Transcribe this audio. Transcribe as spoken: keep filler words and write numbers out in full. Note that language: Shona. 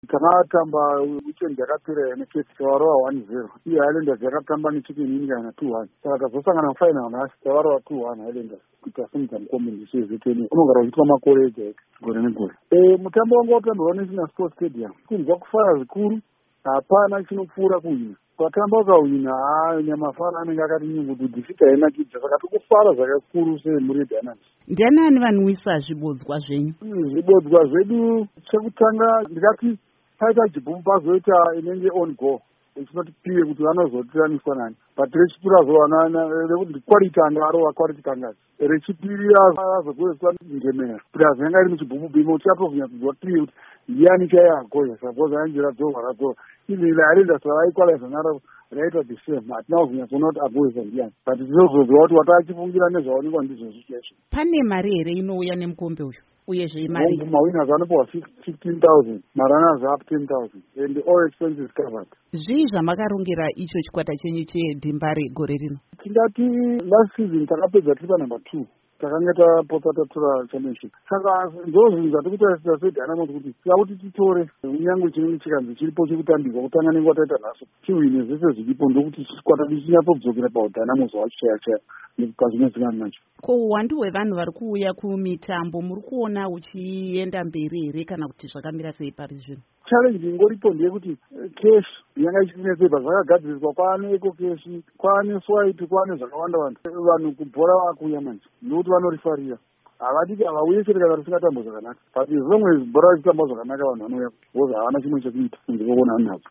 Takatamba weekend yakapera nekesi tavarova one zero. Iye Highlanders yakatamba nechicken India na two one. Saka tazosangana final nhasi tavarova two one Highlanders kuita simudza mukombe ndisezveteni. Unogara uchitwa makore ega ega gore negore. Eh mutambo wanga watambirwa neSina Sports Stadium. Kunzwa kufara zvikuru. Hapana chinopfuura kuhina. Patamba ukahwina haa nyamafara anenge akati nyungudu dhisita hainakidza. Saka tikufara zvakakuru semhuri yeDynamos. Ndianani vanwisa zvibodzwa zvenyu? Zvibodzwa zvedu chekutanga ndikati paita jibhumu pazoita inenge on go ichinotipire kuti vanozotiraniswa nani. But rechipiri azovanana rekuti quality anga arova quality kangazi. Rechipiri azogoeswa ngemera. Kuti azenge ari muchibhumu bimo chatovhunya kuzwa tiri kuti ndiani chaiagoya suppose ainjira dzova radzova. Even Highlanders vaikwalaiza naro raita the same. Hatina kuvhunya kuona kuti agoesa ndiani. But tinozozwa kuti wataachifungira nezvaonekwa ndizvo zvichezvo. Pane mari here inouya nemukombe uyu? Uyezve mari mawinners vanopiwa fifteen thousand, marunners up ten thousand and all expenses covered. Zvii zvamakarongera icho chikwata chenyu chedhimba regore rino? Tingati last season takapedza tiri panumber two. Takanga tapota tatora championship. Saka ndozvinhu zvatikutarisa seDynamos kuti tikakuti titore unyange chinenge chikanzi chiripo chekutambirwa kutanga nenguva taita nhasi tiwine zvese zviripo ndokuti chikwata chinyatsodzokera paDynamos wachichaya chaya nekukazvinetsingana nacho. Ko uwandu hwevanhu vari kuuya kumitambo muri kuona uchienda mberi here kana kuti zvakamira sei pari zvino? Challenge ingoripo ndeyekuti cash yanga ichitinetsepa zvakagadziriswa kwaane eco cash kwaane swipe kwaane zvakawanda wanda vanhu kubhora vakuuya manje ndokuti vanorifarira havadiki havauye chete kana risingatambo zvakanaka but as long as bhora richitamba zvakanaka vanhu vanouya because havana chimwe chekuita kunze kwekuona nadzo.